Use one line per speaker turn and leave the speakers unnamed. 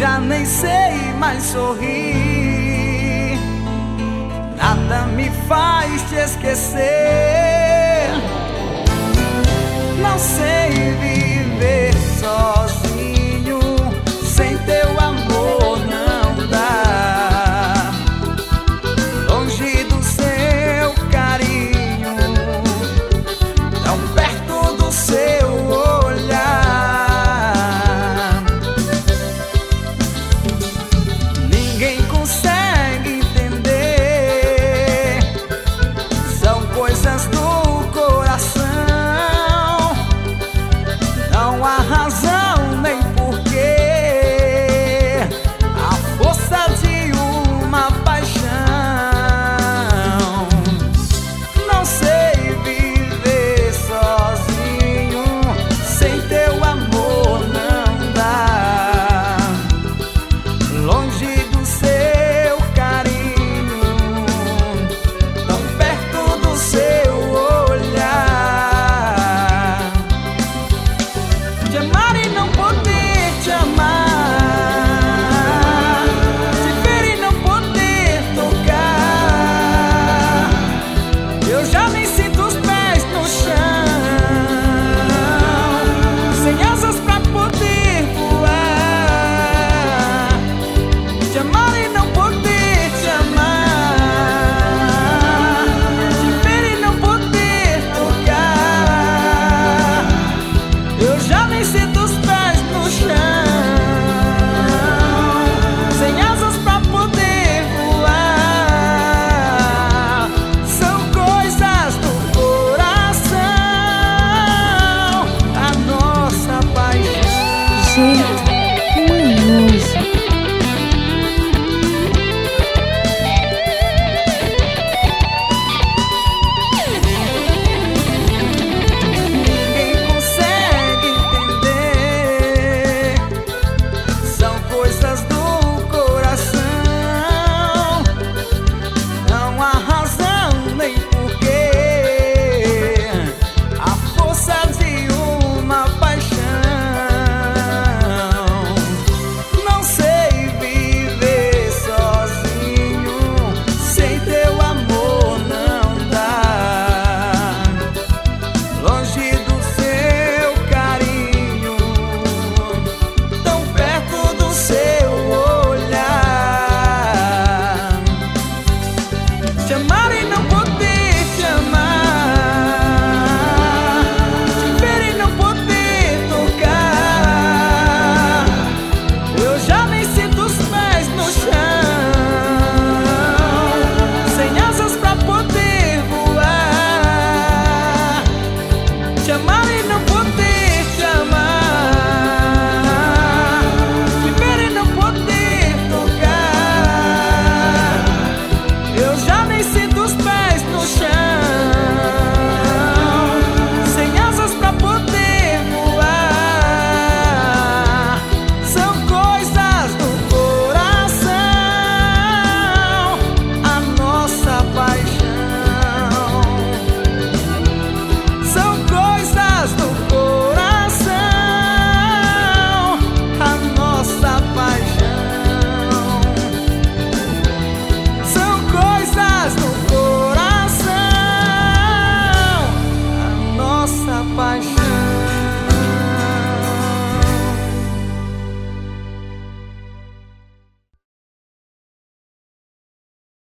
já nem sei mais sorrir. Nada me faz te esquecer. Não sei viver sozinho, sem teu amor não dá. Longe do seu carinho, tão perto do seu olhar. Ninguém consegue entender, são coisas do coração. Não há razão nem porquê, a força de uma paixão. Não sei viver sozinho, sem teu amor não dá. Longe do seu carinho, tão perto do seu olhar. Te amar e não poder te amar, te ver e não poder tocar. Eu já nem sinto os pés no chão, sem asas pra poder voar. Te amar e não poder te amar, te ver e não poder tocar. Eu já nem sinto os pés no chão, sem asas pra poder voar. São coisas do coração, a nossa paixão.